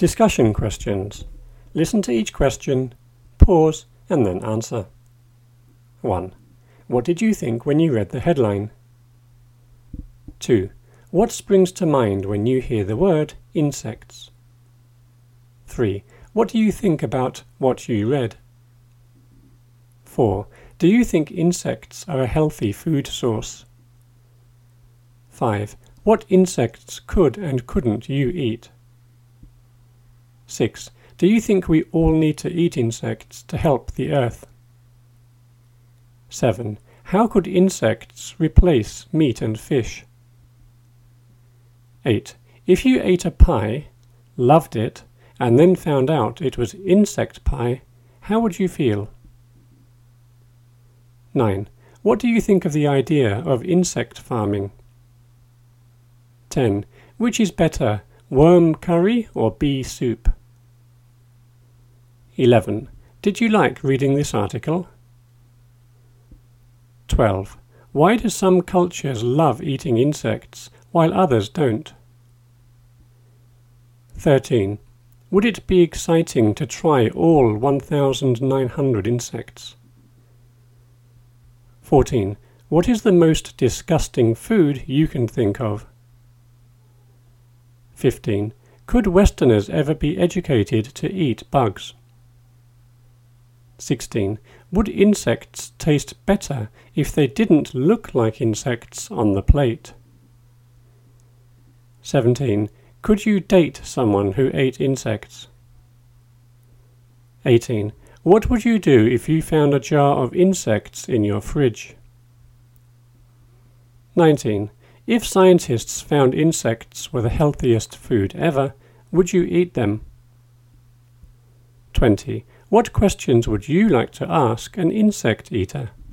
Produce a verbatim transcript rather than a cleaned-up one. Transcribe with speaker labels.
Speaker 1: Discussion questions. Listen to each question, pause, and then answer. one. What did you think when you read the headline? two. What springs to mind when you hear the word insects? three. What do you think about what you read? four. Do you think insects are a healthy food source? five. What insects could and couldn't you eat? six. Do you think we all need to eat insects to help the earth? seven. How could insects replace meat and fish? eight. If you ate a pie, loved it, and then found out it was insect pie, how would you feel? nine. What do you think of the idea of insect farming? ten. Which is better, worm curry or bee soup? eleven. Did you like reading this article? twelve. Why do some cultures love eating insects while others don't? thirteen. Would it be exciting to try all one thousand nine hundred insects? fourteen. What is the most disgusting food you can think of? fifteen. Could Westerners ever be educated to eat bugs? sixteen. Would insects taste better if they didn't look like insects on the plate? seventeen. Could you date someone who ate insects? eighteen. What would you do if you found a jar of insects in your fridge? nineteen. If scientists found insects were the healthiest food ever, would you eat them? twenty. What questions would you like to ask an insect eater?